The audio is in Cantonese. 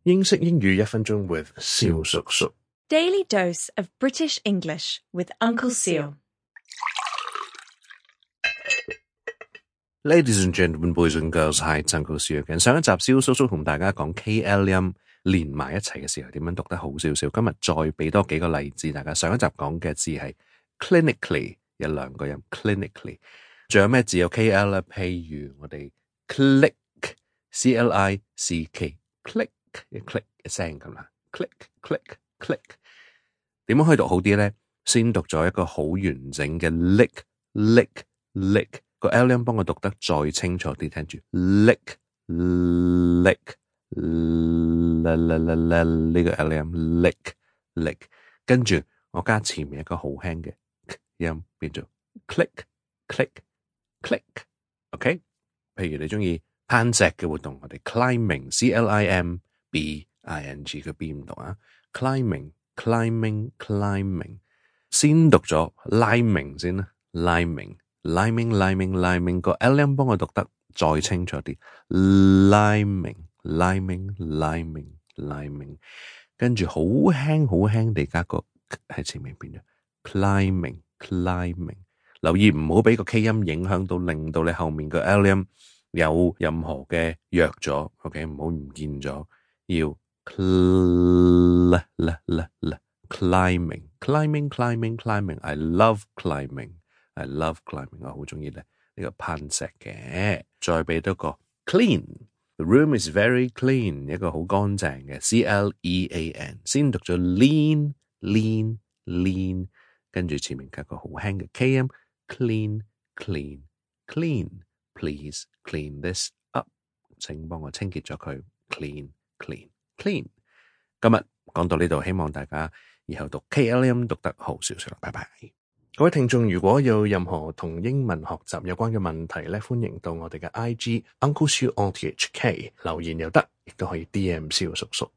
英式英語1分鐘 with 蕭叔叔。 Daily dose of British English with Uncle Seal. Ladies and gentlemen, boys and girls, hi, it's Uncle Seal again. 上一集蕭叔叔同大家講 KL 音連埋一齊嘅時候點樣讀得好少少，今日再俾多幾個例子大家。上一集講嘅字係 clinically 有兩個音 clinically， 仲有咩字有 KL 咧？譬如我哋 click C-L-I-C-K click 一 click 一聲咁啦 click click click， 點樣可以讀好啲咧？先讀咗一個好完整嘅 lick lick lick， 個 L 音幫我讀得再清楚啲，聽住 lick lick呢個 L 音 lick lick， 跟住我加前面一個好輕嘅音變做 click click click， OK？ 譬如你中意攀石嘅活動，我哋 climbing C-L-I-M-B-I-N-G 佢 B 唔讀啊 climbing climbing climbing， 先讀咗 liming 先啦 liming liming liming liming， 個 L 音幫我讀得再清楚啲 liming liming liming liming， 跟住好輕地加個喺前面變咗 climbing climbing， 留意唔好俾個 K 音影響到令到你後面個 L 音有任何嘅弱咗 OK， 唔好唔見咗，要 climbing climbing climbing climbing I love climbing I love climbing， 我好中意呢個攀石嘅。再俾多個 clean， the room is very clean， 一個好乾淨嘅 C-L-E-A-N， 先讀咗 lean lean lean， 跟住前面加個好輕嘅 K 音 clean clean clean， please clean this up， 請幫我清潔咗佢 clean clean clean。 今日講到呢度，希望大家以後讀 KL 音讀得好少少啦，拜拜。各位聽眾，如果有任何同英文學習有關嘅問題咧，歡迎到我哋嘅 IG Uncle Siu on THK 留言又得，亦都可以 DM 蕭叔叔。